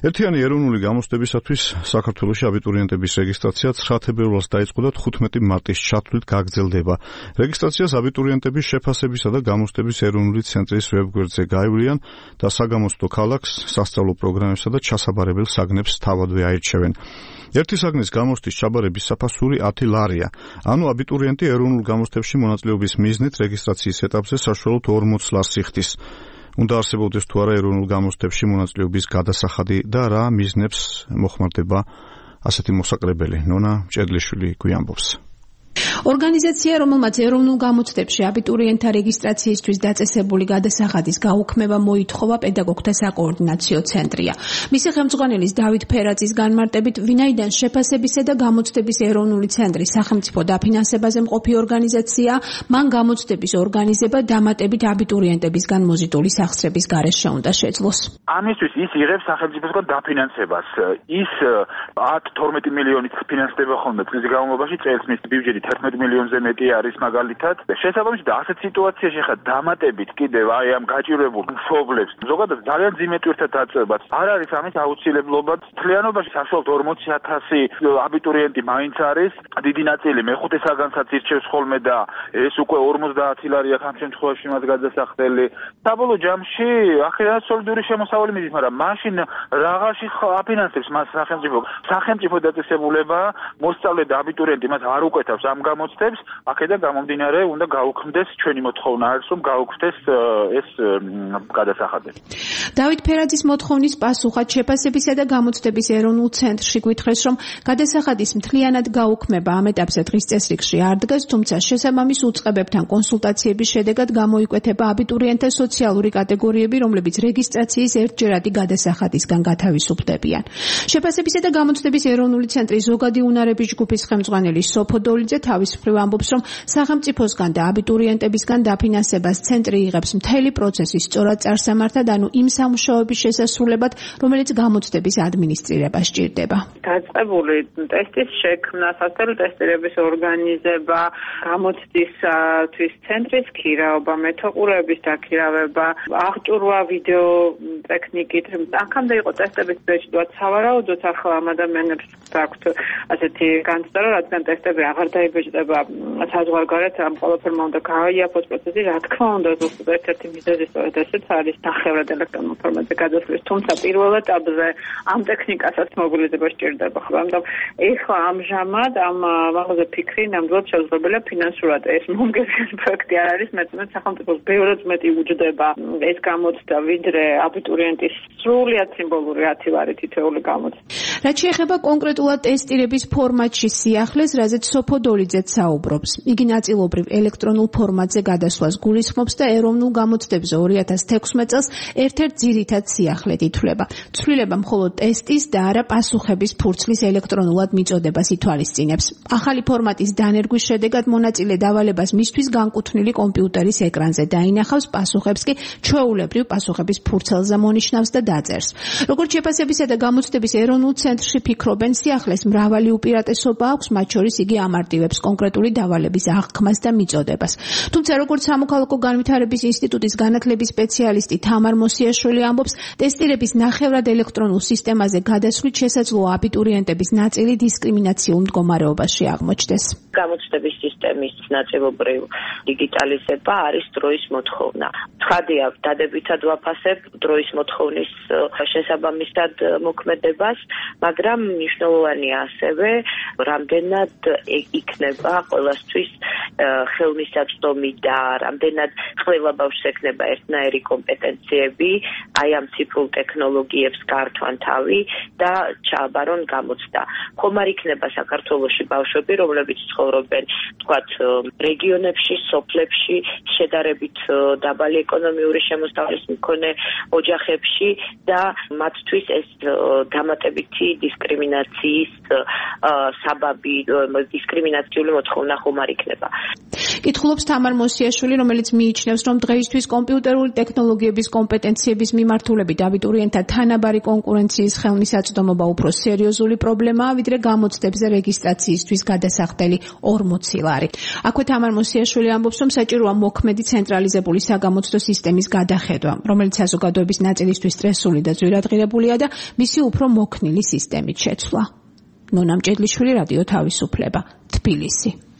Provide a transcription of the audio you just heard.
ერთიანი ეროვნული გამოცდებისათვის საქართველოში აბიტურიენტების რეგისტრაცია 9 თებერვალს დაიწყო და 15 მარტის ჩათვლით გაგრძელდება. რეგისტრაციას აბიტურიენტების შეფასებისა და გამოცდების ეროვნული ცენტრის ვებგვერდზე გაევლიან და საგამოცდო ქალაქს, სასწავლო პროგრამებსა და ჩასაბარებელ საგნებს თავადვე აირჩევენ. ერთი საგნის გამოცდის ჩაბარების საფასური 10 ლარია. ანუ აბიტურიენტი ეროვნულ გამოცდებში მონაწილეობის მიზნით რეგისტრაციის ეტაპზე საშუალოდ 40 ლარს იხდის. უნდა არსებობდეს თუ არა ეროვნულ გამოცდებში მონაწილეობის გადასახადი და რა მიზნებს მოხმარდება ასეთი მოსაკრებელი. ნონა ჭედლიშვილი გვიამბობს. ორგანიზაცია, რომელმაც ეროვნულ გამოცდებში აბიტურიენტთა რეგისტრაციისთვის დაწესებული გადასახადის გაუქმება მოითხოვა პედაგოგთა საკოორდინაციო ცენტრია. მისი ხელმძღვანელის დავით ფერაძის განმარტებით, ვინაიდან შეფასებისა და გამოცდების ეროვნული ცენტრი სახელმწიფო დაფინანსებაზე მყოფი ორგანიზაცია, მან გამოცდების ორგანიზება დამატებით აბიტურიენტებისგან მოზიდული სახსრების გარეშე უნდა შეძლოს. ამისთვის ის იღებს სახელმწიფოსგან დაფინანსებას. ის 10-12 მილიონით ფინანსდება ხოლმე წლის განმავლობაში, წელს მის ბიუჯეტი 11 მილიონზე მეტი არის მაგალითად. შესაბამისად ასეთ სიტუაციაში ხა დამატებით კიდევ აი ამ გაჭირვებულ მშობლებს ზოგადად ძალიან ძიმე ტვირთად დაწევებაც არ არის ამის აუცილებლობა. მთლიანობაში საშუალოდ 40,000 აბიტურიენტი მაინც არის. დიდი ნაწილი მეხუთე საგანსაც ირჩევს ხოლმე და ეს უკვე 50 ლარია ამ შემთხვევაში მას გადასახდელი. საბოლოო ჯამში ახლა სოლიდური შემოსავალი მიდის, მაგრამ მაშინ რაღაცი აფინანსებს მას სახელმწიფო დაწესებულება, მოსწავლე და აბიტურიენტი მას არ უკეთავს ამ გამოცდებს, აქედან გამომდინარე უნდა გაუქმდეს ჩვენი მოთხოვნა არის, რომ გაუქმდეს ეს გადასახადი. დავით ფერაძის მოთხოვნის პასუხად შეფასებისა და გამოცდების ეროვნულ ცენტრში გვითხრეს, რომ გადასახადის მთლიანად გაუქმება ამ ეტაპზე დღის წესრიგში არ დგას, თუმცა შესაბამის უწყებებთან კონსულტაციების შედეგად გამოიკვეთება აბიტურიენტთა სოციალური კატეგორიები, რომლებიც რეგისტრაციის ერთჯერადი გადასახადისგან გათავისუფლდებიან. შეფასებისა და გამოცდების ეროვნული ცენტრის ზოგადი უნარების ჯგუფის ხელმძღვანელი სოფო დოლიძე თავის მხრივ ამბობს, რომ სახელმწიფოსგან და აბიტურიენტებისგან დაფინანსებას ცენტრი იღებს მთელი პროცესის სწორად წარსამართად, ანუ იმ სამუშაოების შესასრულებლად, რომელიც გამოცდების ადმინისტრირება სჭირდება. დაწყებული ტესტის შექმნა, სასწავლო ტესტირების ორგანიზება, გამოცდისთვის ცენტრის ქირაობა, მეთოყურეების დაქირავება, აღჭურვა ვიდეო ტექნიკით. აქამდე იყო ტესტების ბეჭდვა, სავარაუდოდ ახლა ამ ადამიანებს აქვთ ასეთი განცდა, რადგან ტესტები აღარ დაიბეჭდება საზღვარგარეთ, ამ ყველაფერმა უნდა გაიაფოს პროცესი. რა თქმა უნდა, ზუსტად ერთ-ერთი მიზეზი სწორედ ესეც არის ნახევრად ელექტრონულ ფორმატზე გადასვლის, თუმცა პირველ ეტაპზე ამ ტექნიკასაც მობილიზება სჭირდება. მაგრამ ეხლა ამჟამად ამ ამაზე ფიქრი ნამდვილად შეუძლებელია ფინანსურად. ეს მომგებიანი პროექტი არ არის, მეტად სახელმწიფოს ბევრად მეტი უჯდება ეს გამოცდა, ვიდრე აბიტურიენტის სრულიად სიმბოლური 10 ლარი თითოეული გამოცდა. რაც შეეხება კონკრეტულად ტესტირების ფორმატში სიახლეს, რაზეც სოფო დოლიძეც საუბრობს. იგი ნაწილობრივ ელექტრონულ ფორმატზე გადასვლას გულისხმობს და ეროვნულ გამოცდებზე 2016 წელს ერთ-ერთ ძირითად სიახლედ ითვლება. ცვლილება მხოლოდ ტესტის და არა პასუხების ფურცლის ელექტრონულად მიწოდებას ითვალისწინებს. ახალი ფორმატის დანერგვის შედეგად მონაწილე დავალებას მისთვის განკუთვნილი კომპიუტერის ეკრანზე დაინახავს, პასუხებს კი ჩვეულებრივ პასუხების ფურცელზე მონიშნავს და დაწერს. როგორც შეფასებისა და გამოცდების ეროვნულ ცენტრში ფიქრობენ, სიახლეს მრავალი უპირატესობა აქვს, მათ შორის იგი ამარტივებს კონკრეტული დავალების აღქმას და მიწოდებას. თუმცა როგორც სამოქალაქო განვითარების ინსტიტუტის განათლების სპეციალისტი თამარ მოსიაშვილი ამბობს, ტესტირების ნახევრად ელექტრონულ სისტემაზე გადასვლით შესაძლოა აბიტურიენტების ნაწილი დისკრიმინაციულ მდგომარეობაში აღმოჩნდეს. გამოცდების სისტემის ნაწილობრივ დიგიტალიზება არის დროის მოთხოვნა. ცხადია, დადებითად ვაფასებ დროის მოთხოვნის შესაბამისად მოქმედებას, მაგრამ მნიშვნელოვანია ასევე, რამდენად იქნება ყველასთვის ხელმისაწვდომი და რამდენად ყველა ბავშვს ექნება ერთნაირი კომპეტენციები, აი ამ ციფრულ ტექნოლოგიებს გართვან თავი და ჩააბარონ გამოცდა. ხომ არ იქნება საქართველოში ბავშვები, რომლებიც ცხოვრობენ, თქვათ, რეგიონებში, სოფლებში, შედარებით დაბალი ეკონომიური შემოსავლის მქონე ოჯახებში და მათთვის ეს დამატებითი დისკრიმინაციის საბაბი, დისკრიმინაციული მოთხოვნა ხომ არ იქნება. კითხულობს თამარ მოსიაშვილი, რომელიც მიიჩნევს, რომ დღეისთვის კომპიუტერული ტექნოლოგიების კომპეტენციების მიმართულებით აბიტურიენტთა თანაბარი კონკურენციის ხელმისაწვდომობა უფრო სერიოზული პრობლემაა, ვიდრე გამოცდებზე რეგისტრაციისთვის გადასახდელი 40 ლარი. აქვე თამარ მოსიაშვილი ამბობს, რომ საჭიროა მოქმედი ცენტრალიზებული საგამოცდო სისტემის გადახედვა, რომელიც საზოგადოების ნაწილისთვის სტრესული და ძვირადღირებულია და მისი უფრო მოქნილი სისტემით შეცვლა. ნონა მჭედლიშვილი, რადიო თავისუფლება, თბილისი.